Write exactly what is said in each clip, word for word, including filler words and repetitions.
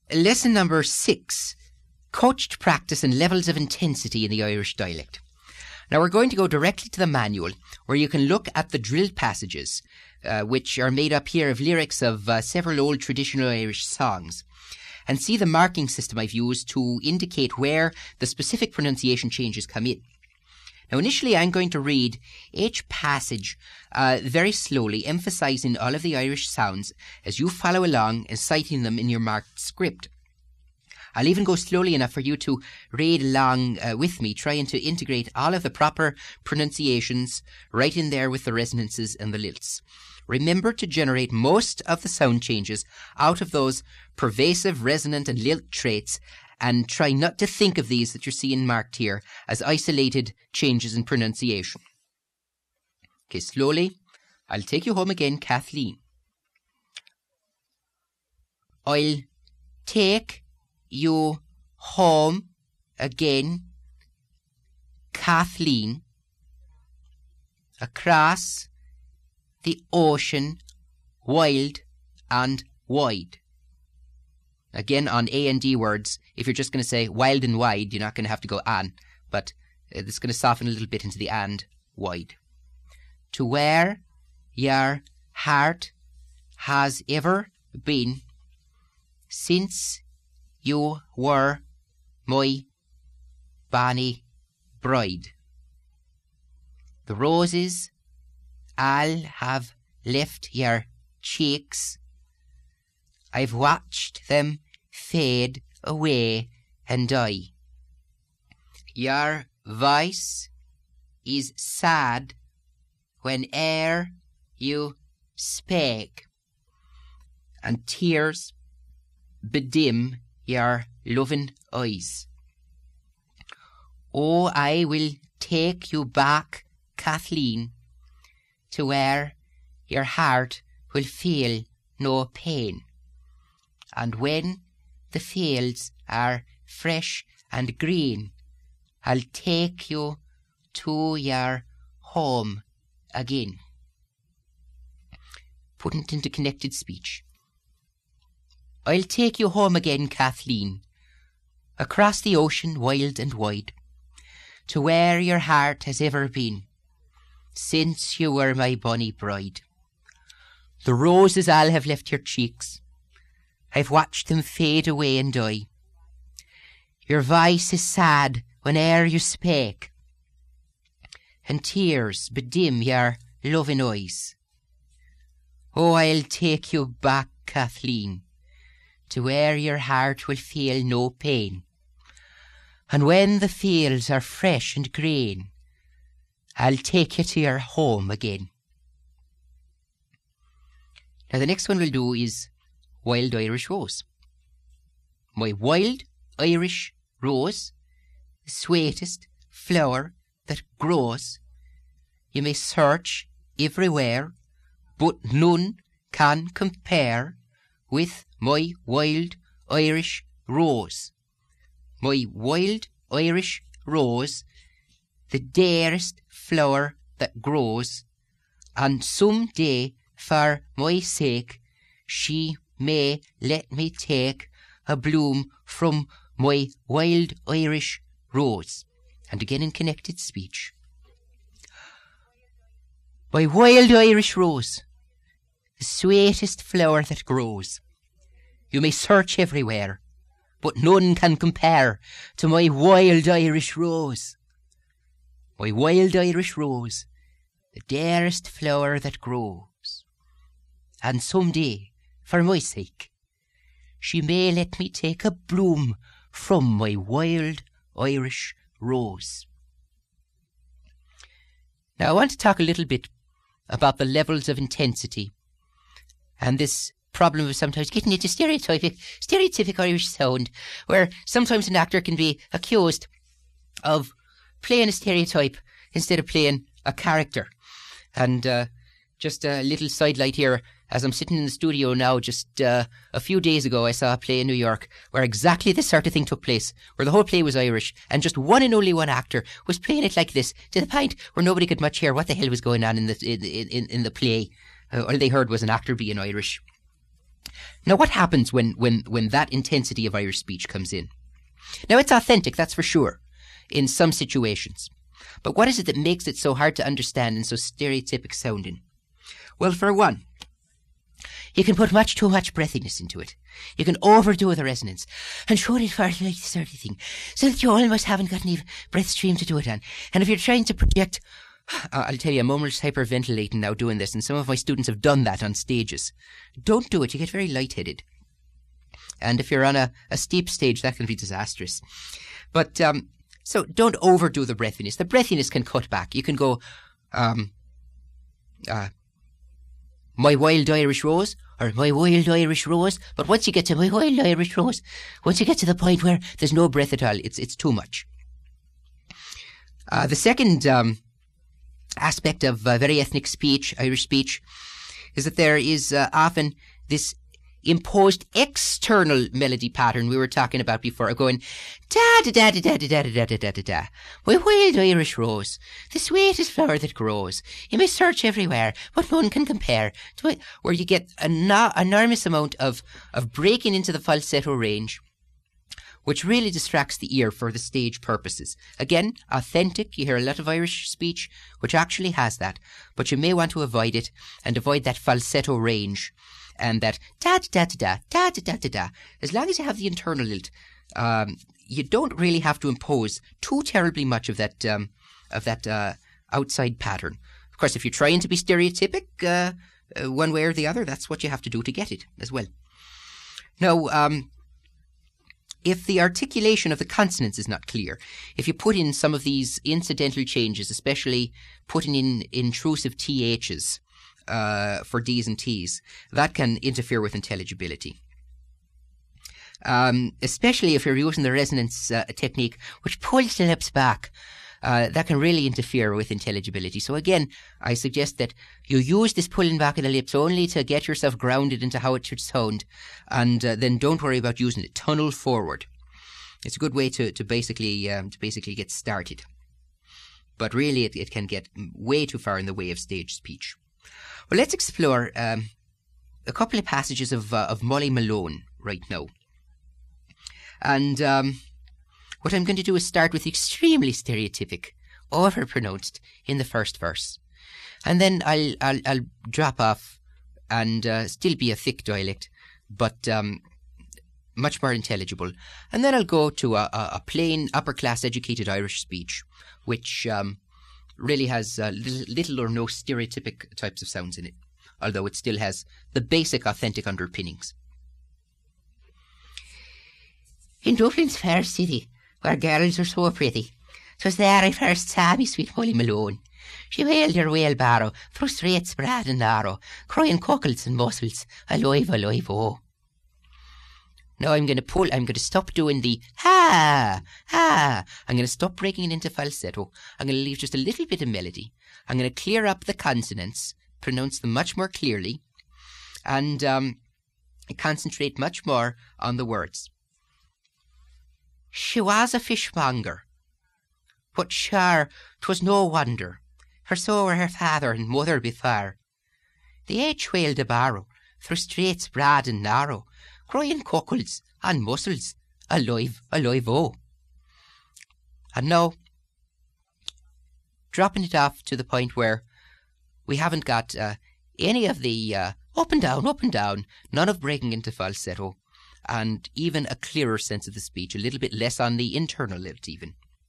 Lesson number six, coached practice and levels of intensity in the Irish dialect. Now we're going to go directly to the manual where you can look at the drilled passages, uh, which are made up here of lyrics of uh, several old traditional Irish songs, and see the marking system I've used to indicate where the specific pronunciation changes come in. Now initially I'm going to read each passage uh, very slowly, emphasising all of the Irish sounds as you follow along and citing them in your marked script. I'll even go slowly enough for you to read along uh, with me, trying to integrate all of the proper pronunciations right in there with the resonances and the lilts. Remember to generate most of the sound changes out of those pervasive resonant and lilt traits, and try not to think of these that you're seeing marked here as isolated changes in pronunciation. Okay, slowly. I'll take you home again, Kathleen. I'll take you home again, Kathleen, across the ocean, wild and wide. Again, on A and D words, if you're just going to say wild and wide, you're not going to have to go an, but it's going to soften a little bit into the and, wide. To where your heart has ever been since you were my bonny bride. The roses all have left your cheeks. I've watched them fade away and die. Your voice is sad whene'er you spake, and tears bedim your loving eyes. Oh, I will take you back, Kathleen, to where your heart will feel no pain. And when the fields are fresh and green, I'll take you to your home again. Putting it into connected speech. I'll take you home again, Kathleen, across the ocean wild and wide, to where your heart has ever been, since you were my bonny bride. The roses all have left your cheeks. I've watched them fade away and die. Your voice is sad whene'er you spake, and tears bedim your loving eyes. Oh, I'll take you back, Kathleen, to where your heart will feel no pain. And when the fields are fresh and green, I'll take you to your home again. Now the next one we'll do is Wild Irish Rose. My wild Irish rose, the sweetest flower that grows. You may search everywhere, but none can compare with my wild Irish rose. My wild Irish rose, the dearest flower that grows, and some day, for my sake, she may let me take a bloom from my wild Irish rose. And again in connected speech. My wild Irish rose, the sweetest flower that grows. You may search everywhere, but none can compare to my wild Irish rose. My wild Irish rose, the dearest flower that grows. And some day, for my sake, she may let me take a bloom from my wild Irish rose. Now I want to talk a little bit about the levels of intensity and this problem of sometimes getting into stereotypic, stereotypic Irish sound, where sometimes an actor can be accused of playing a stereotype instead of playing a character. And uh, just a little sidelight here, as I'm sitting in the studio now, just uh, a few days ago I saw a play in New York where exactly this sort of thing took place, where the whole play was Irish and just one and only one actor was playing it like this, to the point where nobody could much hear what the hell was going on in the in, in, in the play. Uh, all they heard was an actor being Irish. Now, what happens when, when, when that intensity of Irish speech comes in? Now, it's authentic, that's for sure, in some situations. But what is it that makes it so hard to understand and so stereotypic sounding? Well, for one, you can put much too much breathiness into it. You can overdo the resonance and show it for like this sort of thing, so that you almost haven't got any breath stream to do it on. And if you're trying to project, I'll tell you, I'm almost hyperventilating now doing this, and some of my students have done that on stages. Don't do it, you get very lightheaded. And if you're on a, a steep stage, that can be disastrous. But, um, so don't overdo the breathiness. The breathiness can cut back. You can go, um, uh, my wild Irish rose, or my wild Irish rose. But once you get to my wild Irish rose, once you get to the point where there's no breath at all, it's it's too much. Uh, the second um, aspect of uh, very ethnic speech, Irish speech, is that there is uh, often this imposed external melody pattern we were talking about before, going da da da da da da da da da da da. My wild Irish rose, the sweetest flower that grows. You may search everywhere, but none can compare to it. Where you get an enormous amount of of breaking into the falsetto range, which really distracts the ear for the stage purposes. Again, authentic. You hear a lot of Irish speech which actually has that, but you may want to avoid it and avoid that falsetto range. And that da da da da da da da da da. As long as you have the internal lilt, um, you don't really have to impose too terribly much of that um, of that uh, outside pattern. Of course, if you're trying to be stereotypic, uh, uh, one way or the other, that's what you have to do to get it as well. Now, um, if the articulation of the consonants is not clear, if you put in some of these incidental changes, especially putting in intrusive T H's. Uh, for D's and T's, that can interfere with intelligibility. Um, especially if you're using the resonance uh, technique, which pulls the lips back, uh, that can really interfere with intelligibility. So again, I suggest that you use this pulling back of the lips only to get yourself grounded into how it should sound, and uh, then don't worry about using it. Tunnel forward. It's a good way to to basically um, to basically get started. But really, it, it can get way too far in the way of stage speech. Well, let's explore um, a couple of passages of uh, of Molly Malone right now. And um, what I'm going to do is start with extremely stereotypic, over-pronounced in the first verse. And then I'll I'll, I'll drop off and uh, still be a thick dialect, but um, much more intelligible. And then I'll go to a, a, a plain, upper-class educated Irish speech, which... Um, really has uh, little, little or no stereotypic types of sounds in it, although it still has the basic authentic underpinnings. In Dublin's fair city, where girls are so pretty, 'twas there I first saw me sweet Molly Malone. She wailed her wheelbarrow through streets broad and narrow, crying cockles and mussels, alive, alive, oh. Now I'm going to pull, I'm going to stop doing the ha, ha. I'm going to stop breaking it into falsetto. I'm going to leave just a little bit of melody. I'm going to clear up the consonants, pronounce them much more clearly, and um, concentrate much more on the words. She was a fishmonger, but sure 'twas no wonder, for so were her father and mother before. They each wailed a barrow through streets broad and narrow, crying cockles and mussels, alive, alive, oh. And now, dropping it off to the point where we haven't got uh, any of the uh, up and down, up and down, none of breaking into falsetto, and even a clearer sense of the speech, a little bit less on the internal lilt even.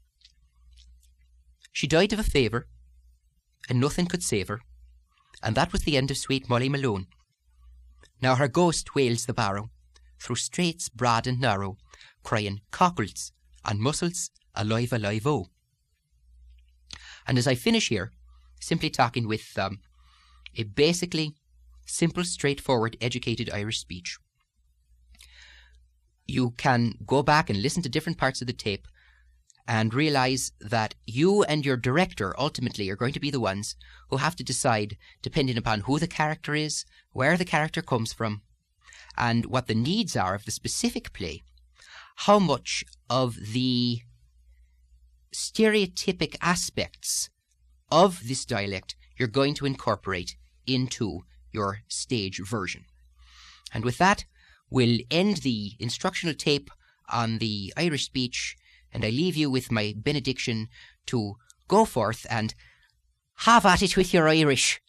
She died of a fever, and nothing could save her, and that was the end of sweet Molly Malone. Now her ghost wails the barrow, through streets broad and narrow, crying cockles and mussels, alive, alive, oh. And as I finish here, simply talking with um, a basically simple, straightforward, educated Irish speech. You can go back and listen to different parts of the tape and realise that you and your director ultimately are going to be the ones who have to decide, depending upon who the character is, where the character comes from, and what the needs are of the specific play, how much of the stereotypic aspects of this dialect you're going to incorporate into your stage version. And with that, we'll end the instructional tape on the Irish speech, and I leave you with my benediction to go forth and have at it with your Irish.